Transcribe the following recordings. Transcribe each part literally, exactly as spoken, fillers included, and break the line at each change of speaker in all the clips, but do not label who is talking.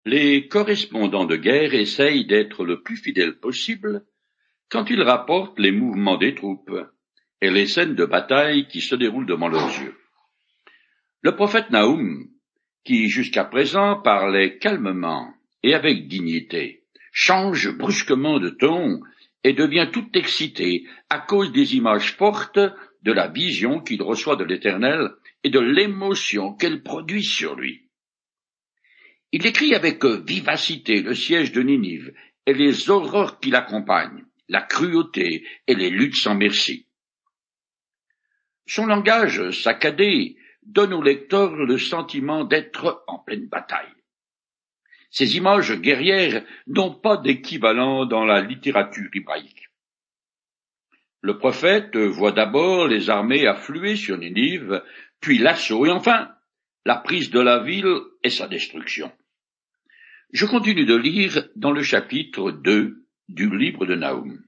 Les correspondants de guerre essayent d'être le plus fidèles possible quand ils rapportent les mouvements des troupes et les scènes de bataille qui se déroulent devant leurs yeux. Le prophète Nahum, qui jusqu'à présent parlait calmement et avec dignité, change brusquement de ton et devient tout excité à cause des images fortes de la vision qu'il reçoit de l'Éternel et de l'émotion qu'elle produit sur lui. Il décrit avec vivacité le siège de Ninive et les horreurs qui l'accompagnent, la cruauté et les luttes sans merci. Son langage saccadé donne au lecteur le sentiment d'être en pleine bataille. Ces images guerrières n'ont pas d'équivalent dans la littérature hébraïque. Le prophète voit d'abord les armées affluer sur Ninive, puis l'assaut et enfin la prise de la ville et sa destruction. Je continue de lire dans le chapitre deux du livre de Nahum.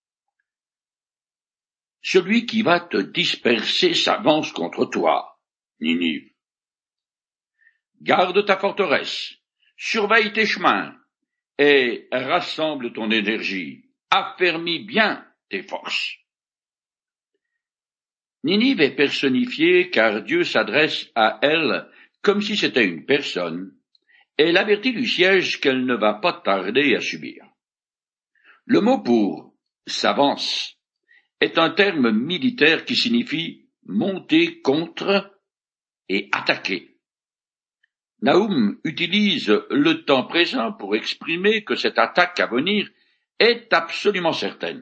Celui qui va te disperser s'avance contre toi, Ninive. Garde ta forteresse, surveille tes chemins et rassemble ton énergie, affermis bien tes forces. Ninive est personnifiée car Dieu s'adresse à elle comme si c'était une personne, et elle avertit du siège qu'elle ne va pas tarder à subir. Le mot pour s'avance est un terme militaire qui signifie monter contre et attaquer. Nahum utilise le temps présent pour exprimer que cette attaque à venir est absolument certaine.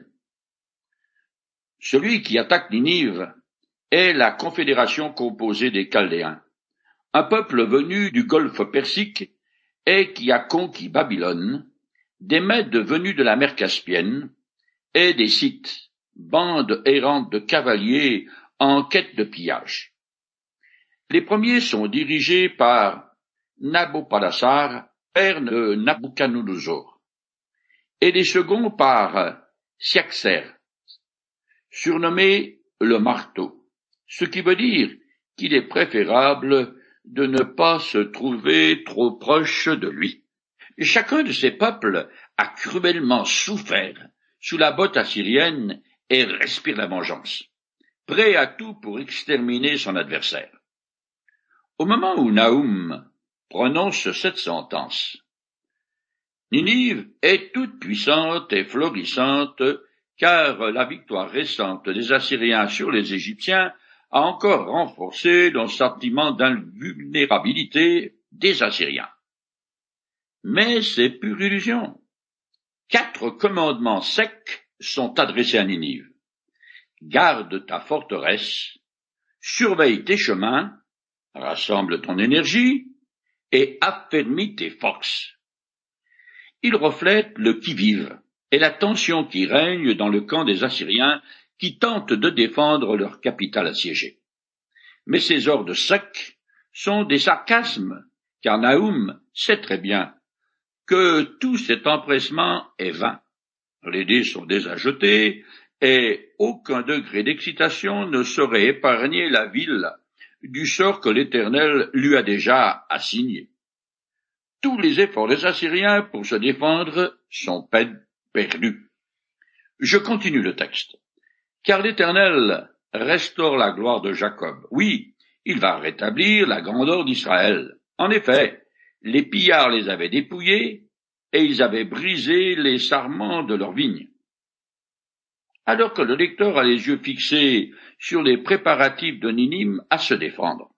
Celui qui attaque Ninive est la confédération composée des Chaldéens, un peuple venu du golfe Persique et qui a conquis Babylone, des Mèdes venus de la mer Caspienne et des Scythes, bande errante de cavaliers en quête de pillage. Les premiers sont dirigés par Nabopolassar, père de Nabuchodonosor, et les seconds par Siaxer, surnommé le marteau, ce qui veut dire qu'il est préférable de ne pas se trouver trop proche de lui. Chacun de ces peuples a cruellement souffert sous la botte assyrienne et respire la vengeance, prêt à tout pour exterminer son adversaire. Au moment où Nahum prononce cette sentence, Ninive est toute puissante et florissante, car la victoire récente des Assyriens sur les Égyptiens a encore renforcé le sentiment d'invulnérabilité des Assyriens. Mais c'est pure illusion. Quatre commandements secs sont adressés à Ninive. Garde ta forteresse, surveille tes chemins, rassemble ton énergie et affermis tes forces. Ils reflètent le qui-vive et la tension qui règne dans le camp des Assyriens qui tentent de défendre leur capitale assiégée. Mais ces ordres secs sont des sarcasmes, car Nahum sait très bien que tout cet empressement est vain. Les dés sont déjà jetés, et aucun degré d'excitation ne saurait épargner la ville du sort que l'Éternel lui a déjà assigné. Tous les efforts des Assyriens pour se défendre sont peine perdus. Je continue le texte. Car l'Éternel restaure la gloire de Jacob. Oui, il va rétablir la grandeur d'Israël. En effet, les pillards les avaient dépouillés, et ils avaient brisé les sarments de leurs vignes. Alors que le lecteur a les yeux fixés sur les préparatifs de Ninive à se défendre.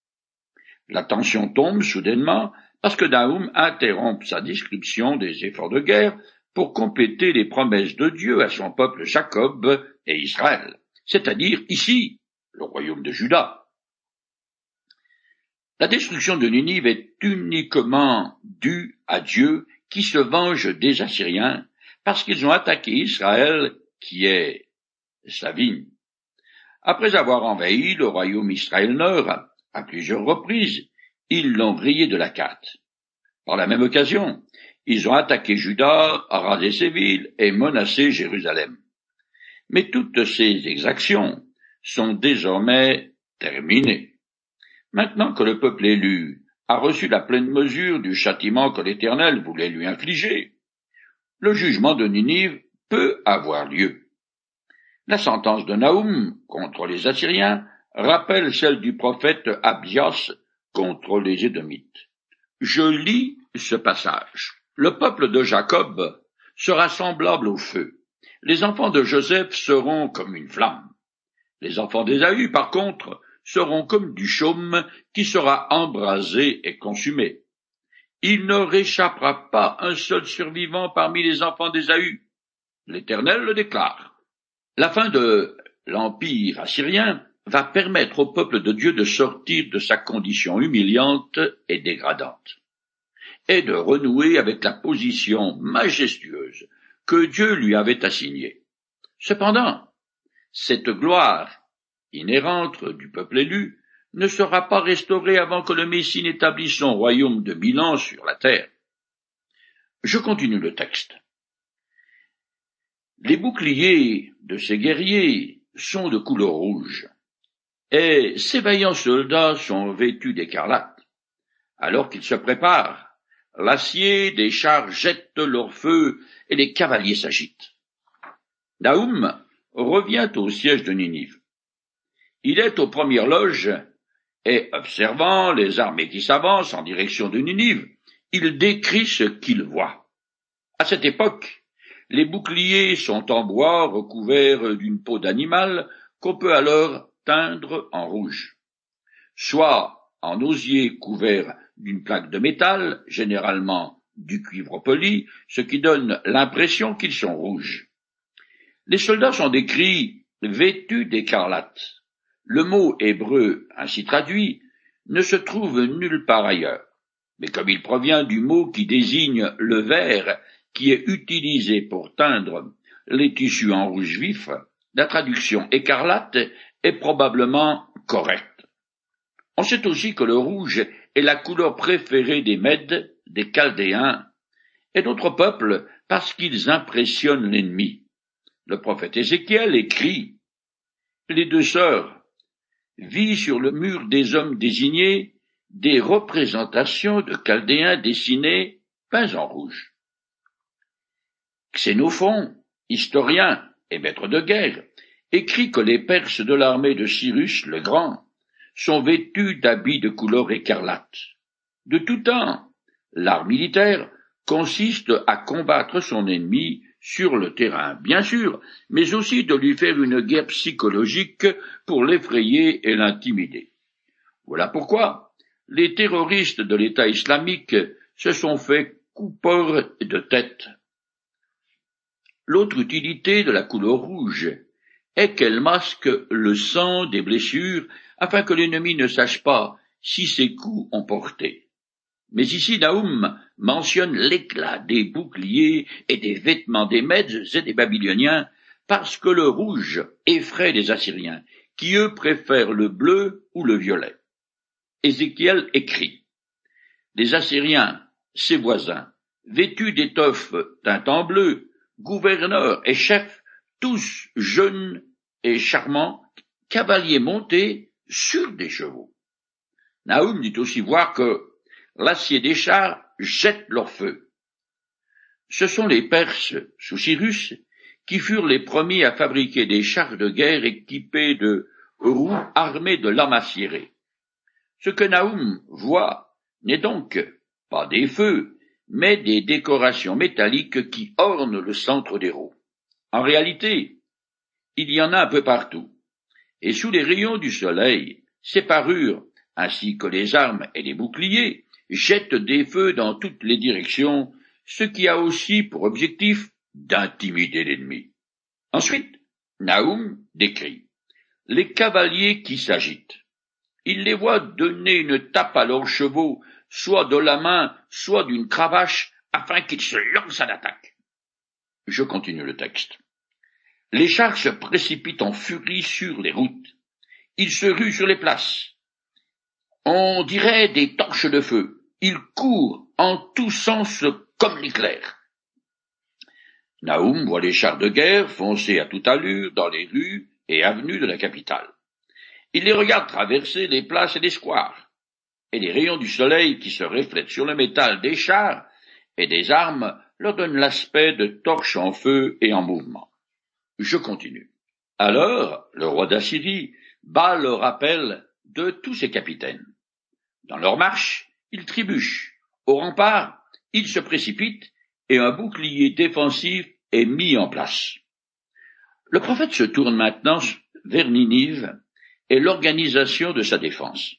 La tension tombe soudainement parce que Nahum interrompt sa description des efforts de guerre pour compléter les promesses de Dieu à son peuple Jacob et Israël, c'est-à-dire ici le royaume de Juda. La destruction de Ninive est uniquement due à Dieu qui se venge des Assyriens parce qu'ils ont attaqué Israël qui est sa vigne. Après avoir envahi le royaume Israël Nord à plusieurs reprises, ils l'ont grillé de la carte. Par la même occasion, ils ont attaqué Juda, rasé ses villes et menacé Jérusalem. Mais toutes ces exactions sont désormais terminées. Maintenant que le peuple élu a reçu la pleine mesure du châtiment que l'Éternel voulait lui infliger, le jugement de Ninive peut avoir lieu. La sentence de Nahum contre les Assyriens rappelle celle du prophète Abias contre les Édomites. Je lis ce passage. Le peuple de Jacob sera semblable au feu. Les enfants de Joseph seront comme une flamme. Les enfants d'Ésaü, par contre, seront comme du chaume qui sera embrasé et consumé. Il ne réchappera pas un seul survivant parmi les enfants d'Ésaü. L'Éternel le déclare. La fin de l'empire assyrien va permettre au peuple de Dieu de sortir de sa condition humiliante et dégradante, et de renouer avec la position majestueuse que Dieu lui avait assignée. Cependant, cette gloire inhérente du peuple élu ne sera pas restaurée avant que le Messie n'établisse son royaume de mille ans sur la terre. Je continue le texte. Les boucliers de ces guerriers sont de couleur rouge, et ces vaillants soldats sont vêtus d'écarlate. Alors qu'ils se préparent, l'acier des chars jette leur feu et les cavaliers s'agitent. Nahum revient au siège de Ninive. Il est aux premières loges et, observant les armées qui s'avancent en direction de Ninive, il décrit ce qu'il voit. À cette époque, les boucliers sont en bois recouverts d'une peau d'animal qu'on peut alors teindre en rouge, soit en osier couvert d'une plaque de métal, généralement du cuivre poli, ce qui donne l'impression qu'ils sont rouges. Les soldats sont décrits vêtus d'écarlate. Le mot hébreu ainsi traduit ne se trouve nulle part ailleurs, mais comme il provient du mot qui désigne le vert qui est utilisé pour teindre les tissus en rouge vif, la traduction écarlate est probablement correcte. On sait aussi que le rouge est la couleur préférée des Mèdes, des Chaldéens et d'autres peuples parce qu'ils impressionnent l'ennemi. Le prophète Ézéchiel écrit « Les deux sœurs vit sur le mur des hommes désignés des représentations de Chaldéens dessinés peints en rouge. » Xénophon, historien et maître de guerre, écrit que les Perses de l'armée de Cyrus le Grand sont vêtus d'habits de couleur écarlate. De tout temps, l'art militaire consiste à combattre son ennemi sur le terrain, bien sûr, mais aussi de lui faire une guerre psychologique pour l'effrayer et l'intimider. Voilà pourquoi les terroristes de l'État islamique se sont fait coupeurs de tête. L'autre utilité de la couleur rouge est qu'elle masque le sang des blessures afin que l'ennemi ne sache pas si ses coups ont porté. Mais ici Nahum mentionne l'éclat des boucliers et des vêtements des Mèdes et des Babyloniens parce que le rouge effraie les Assyriens, qui eux préfèrent le bleu ou le violet. Ézéchiel écrit « Les Assyriens, ses voisins, vêtus d'étoffes teint en bleu, gouverneurs et chefs, tous jeunes et charmants, cavaliers montés sur des chevaux. » Nahum dit aussi voir que l'acier des chars jette leur feu. Ce sont les Perses, sous Cyrus, qui furent les premiers à fabriquer des chars de guerre équipés de roues armées de lames acérées. Ce que Nahum voit n'est donc pas des feux, mais des décorations métalliques qui ornent le centre des roues. En réalité, il y en a un peu partout, et sous les rayons du soleil, ces parures, ainsi que les armes et les boucliers, jettent des feux dans toutes les directions, ce qui a aussi pour objectif d'intimider l'ennemi. Ensuite, Nahum décrit les cavaliers qui s'agitent. Il les voit donner une tape à leurs chevaux, soit de la main, soit d'une cravache, afin qu'ils se lancent à l'attaque. Je continue le texte. Les chars se précipitent en furie sur les routes. Ils se ruent sur les places. On dirait des torches de feu. Ils courent en tous sens comme l'éclair. Nahum voit les chars de guerre foncer à toute allure dans les rues et avenues de la capitale. Il les regarde traverser les places et les squares. et les rayons du soleil qui se reflètent sur le métal des chars et des armes leur donnent l'aspect de torches en feu et en mouvement. Je continue. Alors, le roi d'Assyrie bat le rappel de tous ses capitaines. Dans leur marche, ils trébuchent. Au rempart, ils se précipitent et un bouclier défensif est mis en place. Le prophète se tourne maintenant vers Ninive et l'organisation de sa défense.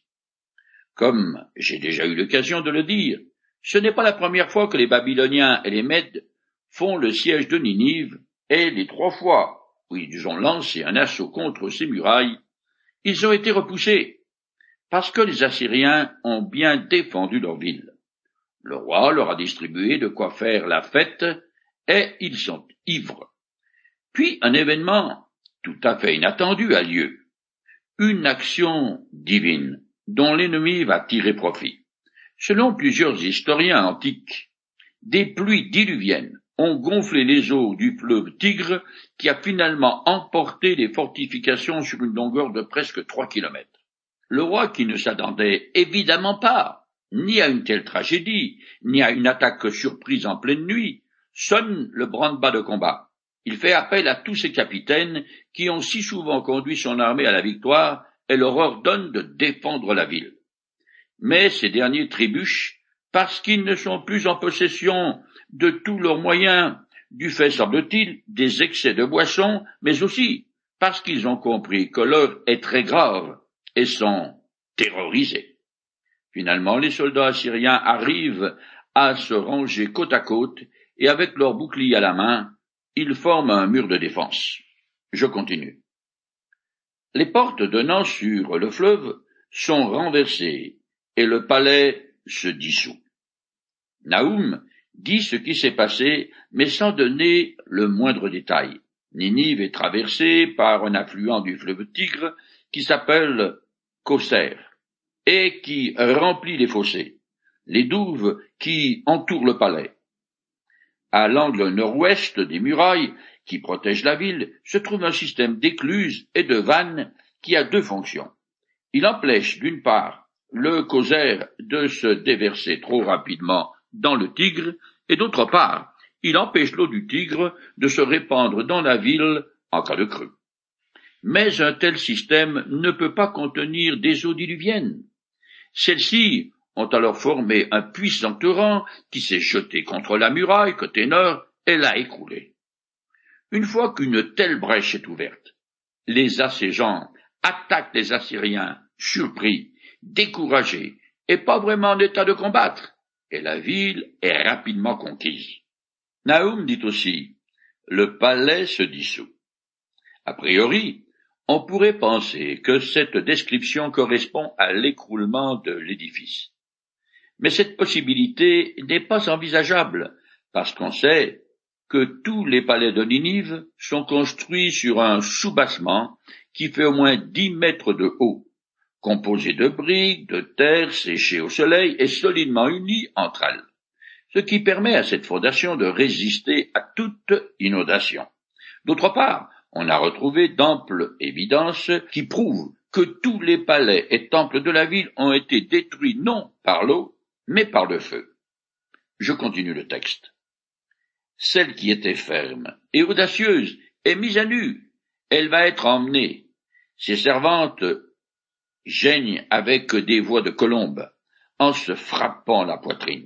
Comme j'ai déjà eu l'occasion de le dire, ce n'est pas la première fois que les Babyloniens et les Mèdes font le siège de Ninive, et les trois fois où ils ont lancé un assaut contre ces murailles, ils ont été repoussés, parce que les Assyriens ont bien défendu leur ville. Le roi leur a distribué de quoi faire la fête, et ils sont ivres. Puis un événement tout à fait inattendu a lieu, une action divine dont l'ennemi va tirer profit. Selon plusieurs historiens antiques, des pluies diluviennes ont gonflé les eaux du fleuve Tigre qui a finalement emporté les fortifications sur une longueur de presque trois kilomètres. Le roi, qui ne s'attendait évidemment pas ni à une telle tragédie, ni à une attaque surprise en pleine nuit, sonne le branle-bas de combat. Il fait appel à tous ses capitaines qui ont si souvent conduit son armée à la victoire et leur ordonne de défendre la ville. Mais ces derniers trébuchent parce qu'ils ne sont plus en possession de tous leurs moyens, du fait, semble-t-il, des excès de boisson, mais aussi parce qu'ils ont compris que l'heure est très grave et sont terrorisés. Finalement, les soldats assyriens arrivent à se ranger côte à côte et avec leurs boucliers à la main, ils forment un mur de défense. Je continue. Les portes donnant sur le fleuve sont renversées et le palais se dissout. Nahum dit ce qui s'est passé, mais sans donner le moindre détail. Ninive est traversée par un affluent du fleuve Tigre qui s'appelle Kosser et qui remplit les fossés, les douves qui entourent le palais. À l'angle nord-ouest des murailles qui protègent la ville se trouve un système d'écluses et de vannes qui a deux fonctions. Il empêche d'une part le Kosser de se déverser trop rapidement dans le Tigre, et d'autre part, il empêche l'eau du Tigre de se répandre dans la ville en cas de crue. Mais un tel système ne peut pas contenir des eaux diluviennes. Celles-ci ont alors formé un puissant torrent qui s'est jeté contre la muraille côté nord et l'a écroulée. Une fois qu'une telle brèche est ouverte, les assiégeants attaquent les Assyriens, surpris, découragés, et pas vraiment en état de combattre, et la ville est rapidement conquise. Nahum dit aussi, le palais se dissout. A priori, on pourrait penser que cette description correspond à l'écroulement de l'édifice. Mais cette possibilité n'est pas envisageable, parce qu'on sait que tous les palais de Ninive sont construits sur un soubassement qui fait au moins dix mètres de haut, composé de briques, de terre séchée au soleil et solidement unies entre elles, ce qui permet à cette fondation de résister à toute inondation. D'autre part, on a retrouvé d'amples évidences qui prouvent que tous les palais et temples de la ville ont été détruits non par l'eau, mais par le feu. Je continue le texte. Celle qui était ferme et audacieuse est mise à nu, elle va être emmenée. Ses servantes geignent avec des voix de colombe, en se frappant la poitrine.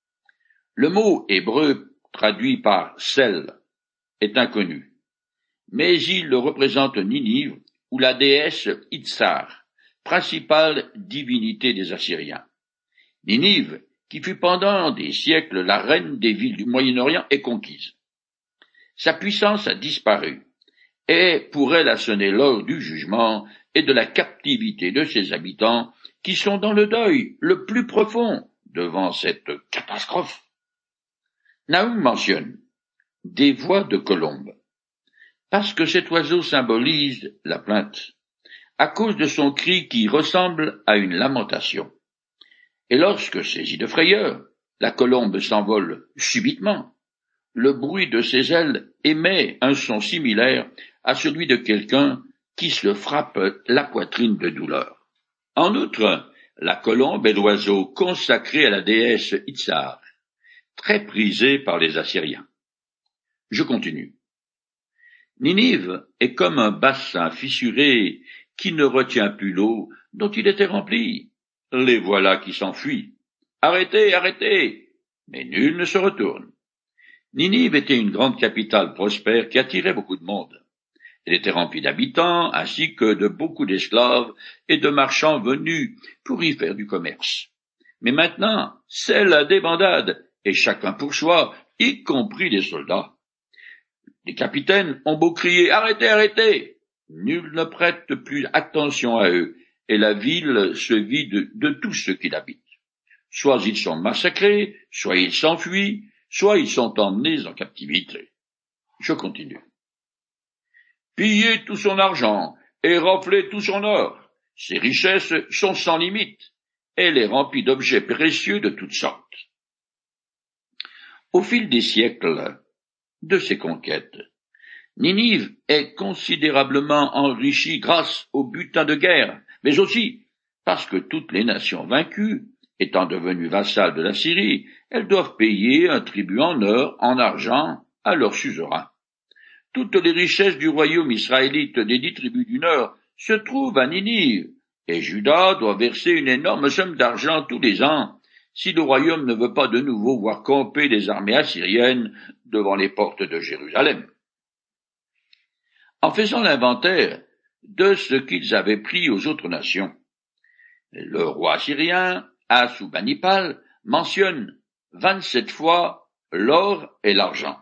Le mot hébreu traduit par celle est inconnu, mais il représente Ninive ou la déesse Itzar, principale divinité des Assyriens. Ninive, qui fut pendant des siècles la reine des villes du Moyen-Orient, est conquise. Sa puissance a disparu, et pour elle a sonné l'heure du jugement et de la captivité de ses habitants, qui sont dans le deuil le plus profond devant cette catastrophe. Nahum mentionne des voix de colombe, parce que cet oiseau symbolise la plainte, à cause de son cri qui ressemble à une lamentation. Et lorsque, saisie de frayeur, la colombe s'envole subitement, le bruit de ses ailes émet un son similaire à celui de quelqu'un qui se frappe la poitrine de douleur. En outre, la colombe est l'oiseau consacré à la déesse Itzar, très prisé par les Assyriens. Je continue. Ninive est comme un bassin fissuré qui ne retient plus l'eau dont il était rempli. Les voilà qui s'enfuient. Arrêtez, arrêtez! Mais nul ne se retourne. Ninive était une grande capitale prospère qui attirait beaucoup de monde. Elle était remplie d'habitants ainsi que de beaucoup d'esclaves et de marchands venus pour y faire du commerce. Mais maintenant, c'est la débandade, et chacun pour soi, y compris les soldats. Les capitaines ont beau crier « Arrêtez, arrêtez !» Nul ne prête plus attention à eux, et la ville se vide de tous ceux qui l'habitent. Soit ils sont massacrés, soit ils s'enfuient, soit ils sont emmenés en captivité. Je continue. Pillez tout son argent et raflez tout son or. Ses richesses sont sans limite. Elle est remplie d'objets précieux de toutes sortes. Au fil des siècles de ses conquêtes, Ninive est considérablement enrichie grâce au butin de guerre, mais aussi parce que toutes les nations vaincues, étant devenues vassales de la Syrie, elles doivent payer un tribut en or, en argent, à leur suzerain. Toutes les richesses du royaume israélite des dix tribus du Nord se trouvent à Ninive, et Juda doit verser une énorme somme d'argent tous les ans si le royaume ne veut pas de nouveau voir camper les armées assyriennes devant les portes de Jérusalem. En faisant l'inventaire de ce qu'ils avaient pris aux autres nations, le roi assyrien, Assurbanipal, mentionne vingt-sept fois l'or et l'argent.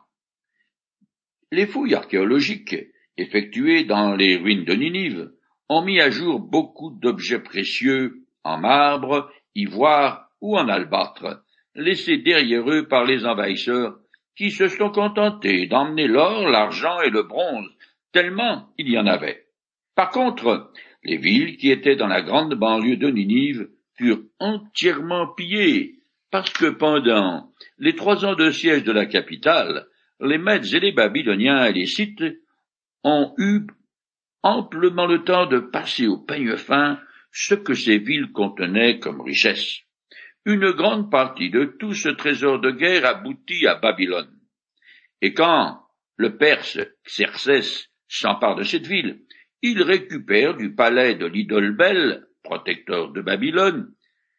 Les fouilles archéologiques effectuées dans les ruines de Ninive ont mis à jour beaucoup d'objets précieux en marbre, ivoire ou en albâtre, laissés derrière eux par les envahisseurs qui se sont contentés d'emmener l'or, l'argent et le bronze, tellement il y en avait. Par contre, les villes qui étaient dans la grande banlieue de Ninive furent entièrement pillées, parce que pendant les trois ans de siège de la capitale, les Mèdes et les Babyloniens et les Scythes ont eu amplement le temps de passer au peigne fin ce que ces villes contenaient comme richesse. Une grande partie de tout ce trésor de guerre aboutit à Babylone. Et quand le Perse Xerxès s'empare de cette ville, il récupère du palais de l'idole Bel, protecteur de Babylone,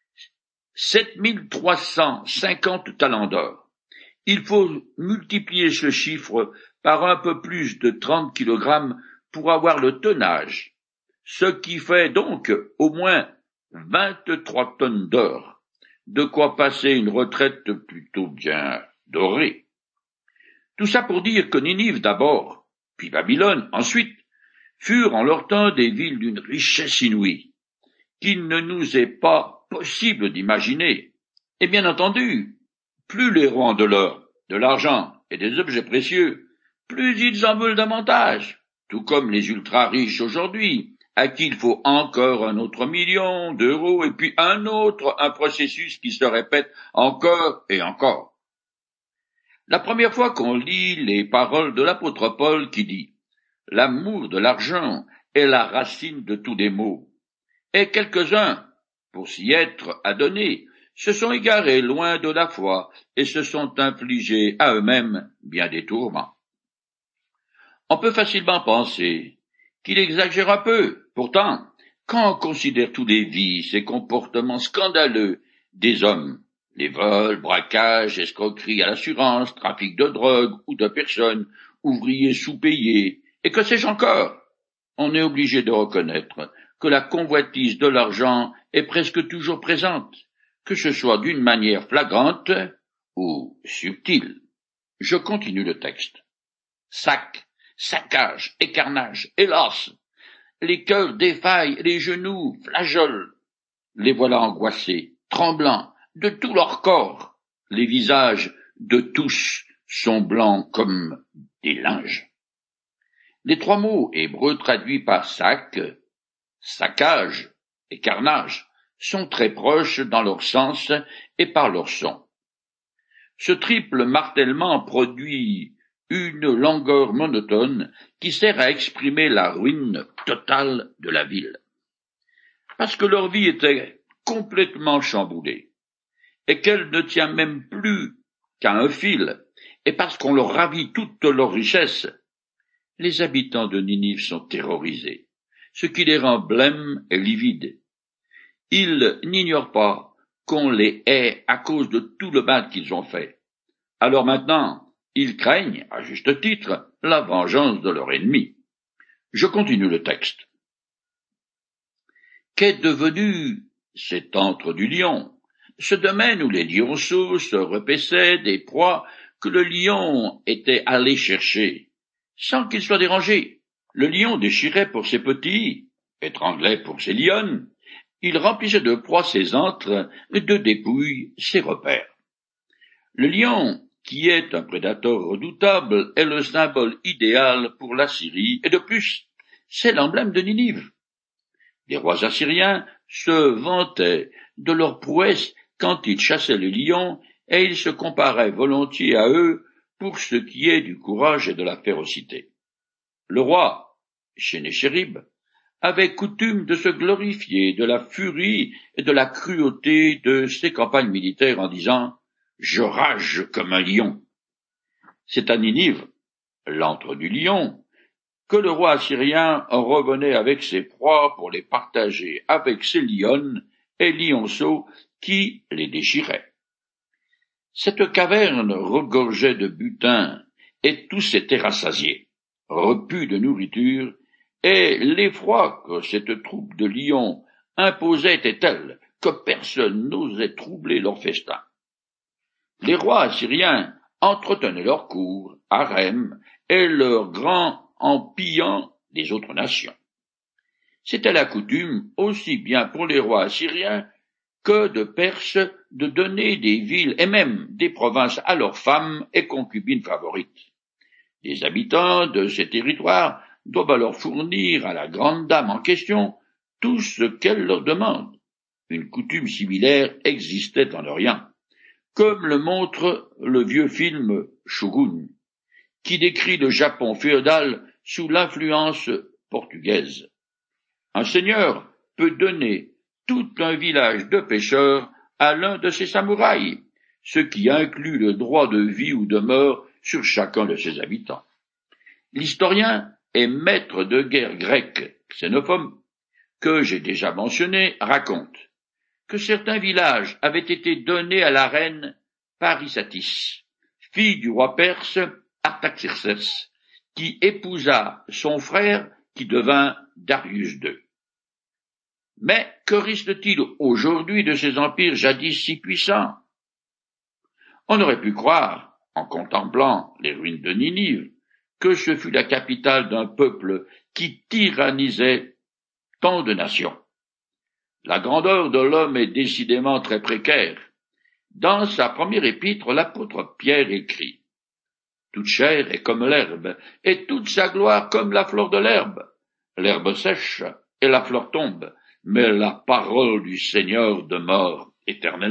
sept mille trois cent cinquante talents d'or. Il faut multiplier ce chiffre par un peu plus de trente kilogrammes pour avoir le tonnage, ce qui fait donc au moins vingt-trois tonnes d'or, de quoi passer une retraite plutôt bien dorée. Tout ça pour dire que Ninive d'abord, puis Babylone ensuite, furent en leur temps des villes d'une richesse inouïe, qu'il ne nous est pas possible d'imaginer. Et bien entendu, plus les rois ont de l'or, de l'argent et des objets précieux, plus ils en veulent davantage, tout comme les ultra-riches aujourd'hui, à qui il faut encore un autre million d'euros et puis un autre, un processus qui se répète encore et encore. La première fois qu'on lit les paroles de l'apôtre Paul qui dit « L'amour de l'argent est la racine de tous les maux », et quelques-uns, pour s'y être adonnés, se sont égarés loin de la foi et se sont infligés à eux-mêmes bien des tourments. On peut facilement penser qu'il exagère un peu. Pourtant, quand on considère tous les vices et comportements scandaleux des hommes, les vols, braquages, escroqueries à l'assurance, trafic de drogue ou de personnes, ouvriers sous-payés, et que sais-je encore, on est obligé de reconnaître que la convoitise de l'argent est presque toujours présente, que ce soit d'une manière flagrante ou subtile. Je continue le texte. Sac, saccage, écarnage, hélas, les cœurs défaillent, les genoux flageolent. Les voilà angoissés, tremblants de tout leur corps. Les visages de tous sont blancs comme des linges. Les trois mots hébreux traduits par sac, saccage et carnage sont très proches dans leur sens et par leur son. Ce triple martèlement produit une longueur monotone qui sert à exprimer la ruine totale de la ville. Parce que leur vie était complètement chamboulée, et qu'elle ne tient même plus qu'à un fil, et parce qu'on leur ravit toutes leurs richesses, les habitants de Ninive sont terrorisés, ce qui les rend blêmes et livides. Ils n'ignorent pas qu'on les hait à cause de tout le mal qu'ils ont fait. Alors maintenant, ils craignent, à juste titre, la vengeance de leur ennemi. Je continue le texte. Qu'est devenu cet antre du lion, ce domaine où les lionceaux se repaissaient des proies que le lion était allé chercher, sans qu'il soit dérangé? Le lion déchirait pour ses petits, étranglait pour ses lionnes, il remplissait de proies ses antres, de dépouilles ses repères. Le lion, qui est un prédateur redoutable, est le symbole idéal pour l'Assyrie, et de plus, c'est l'emblème de Ninive. Les rois assyriens se vantaient de leur prouesse quand ils chassaient les lions, et ils se comparaient volontiers à eux pour ce qui est du courage et de la férocité. Le roi, Sénéchérib, avait coutume de se glorifier de la furie et de la cruauté de ses campagnes militaires en disant « Je rage comme un lion ». C'est à Ninive, l'antre du lion, que le roi assyrien revenait avec ses proies pour les partager avec ses lionnes et lionceaux qui les déchiraient. Cette caverne regorgeait de butin, et tous étaient rassasiés, repus de nourriture, et l'effroi que cette troupe de lions imposait était tel que personne n'osait troubler leur festin. Les rois assyriens entretenaient leur cour, harem, et leurs grands en pillant des autres nations. C'était la coutume, aussi bien pour les rois assyriens que de Perse, de donner des villes et même des provinces à leurs femmes et concubines favorites. Les habitants de ces territoires doivent alors fournir à la grande dame en question tout ce qu'elle leur demande. Une coutume similaire existait en Orient, comme le montre le vieux film Shogun, qui décrit le Japon féodal sous l'influence portugaise. Un seigneur peut donner tout un village de pêcheurs à l'un de ses samouraïs, ce qui inclut le droit de vie ou de mort sur chacun de ses habitants. L'historien et maître de guerre grec Xénophon, que j'ai déjà mentionné, raconte que certains villages avaient été donnés à la reine Parysatis, fille du roi perse Artaxerxès, qui épousa son frère qui devint Darius deux. Mais que reste-t-il aujourd'hui de ces empires jadis si puissants? On aurait pu croire, en contemplant les ruines de Ninive, que ce fut la capitale d'un peuple qui tyrannisait tant de nations. La grandeur de l'homme est décidément très précaire. Dans sa première épître, l'apôtre Pierre écrit « Toute chair est comme l'herbe, et toute sa gloire comme la fleur de l'herbe. L'herbe sèche et la fleur tombe, mais la parole du Seigneur demeure éternellement. »